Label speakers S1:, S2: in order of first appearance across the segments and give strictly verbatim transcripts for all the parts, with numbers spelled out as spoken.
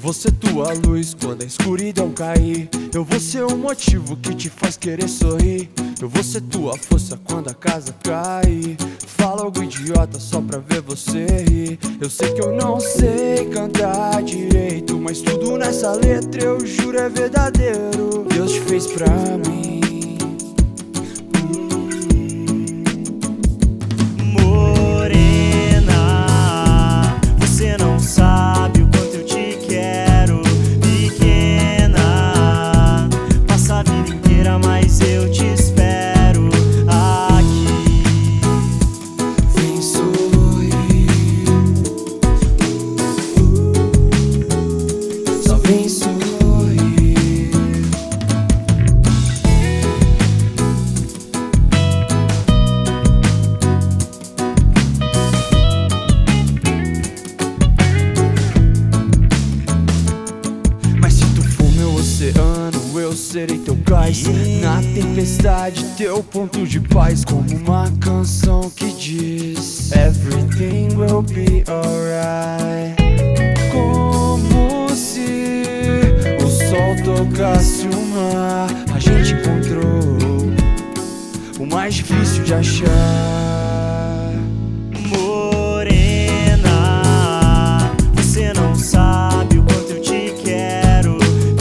S1: vou ser tua luz quando a escuridão cair. Eu vou ser o motivo que te faz querer sorrir. Eu vou ser tua força quando a casa cair. Fala algo idiota só pra ver você rir. Eu sei que eu não sei cantar direito, mas tudo nessa letra eu juro é verdadeiro. Deus te fez pra mim.
S2: Morena, você não sabe o quanto eu te quero. Pequena, passa a vida inteira, mas eu te espero aqui.
S1: Vem sorrir, só vem sorrir. Mas se tu for meu oceano, eu serei teu cais. Na tempestade, teu ponto de paz. Como uma canção que diz Everything will be alright. Como se o sol tocasse o mar. A gente encontrou o mais difícil de achar.
S2: Morena, você não sabe o quanto eu te quero.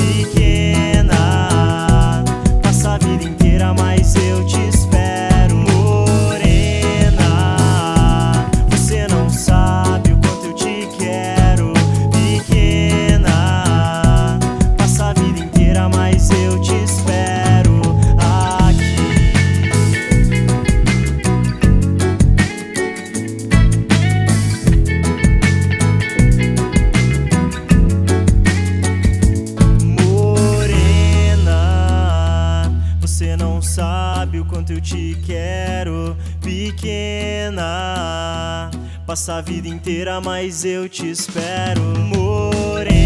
S2: Pequena, passa a vida inteira, mas eu te espero. Morena, você não sabe o quanto eu te quero. Pequena, passa a vida inteira, mas eu te espero aqui. Morena, você não sabe o quanto eu te quero. Pequena, passa a vida inteira, mas eu te espero. Morena.